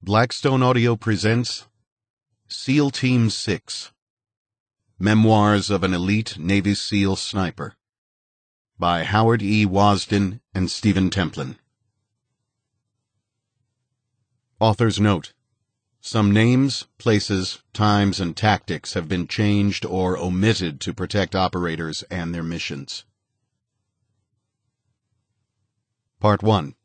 Blackstone Audio presents SEAL Team 6, Memoirs of an Elite Navy SEAL Sniper, by Howard E. Wasden and Stephen Templin. Author's note: some names, places, times, and tactics have been changed or omitted to protect operators and their missions. Part 1.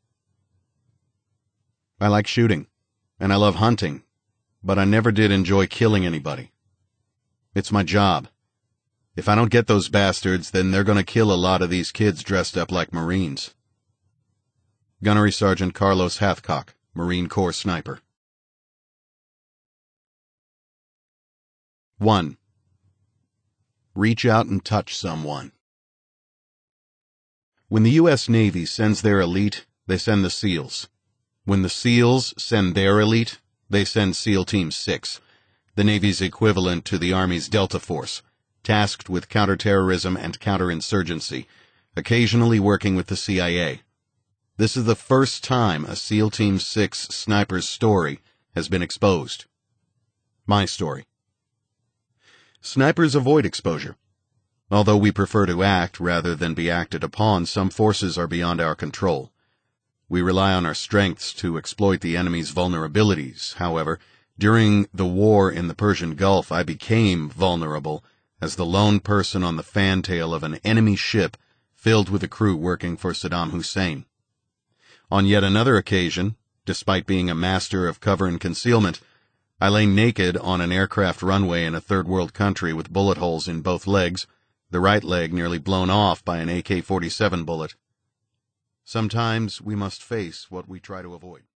I like shooting, and I love hunting, but I never did enjoy killing anybody. It's my job. If I don't get those bastards, then they're going to kill a lot of these kids dressed up like Marines. Gunnery Sergeant Carlos Hathcock, Marine Corps Sniper. 1. Reach out and touch someone. When the U.S. Navy sends their elite, they send the SEALs. When the SEALs send their elite, they send SEAL Team 6, the Navy's equivalent to the Army's Delta Force, tasked with counterterrorism and counterinsurgency, occasionally working with the CIA. This is the first time a SEAL Team 6 sniper's story has been exposed. My story. Snipers avoid exposure. Although we prefer to act rather than be acted upon, some forces are beyond our control. We rely on our strengths to exploit the enemy's vulnerabilities. However, during the war in the Persian Gulf, I became vulnerable as the lone person on the fantail of an enemy ship filled with a crew working for Saddam Hussein. On yet another occasion, despite being a master of cover and concealment, I lay naked on an aircraft runway in a third-world country with bullet holes in both legs, the right leg nearly blown off by an AK-47 bullet. Sometimes we must face what we try to avoid.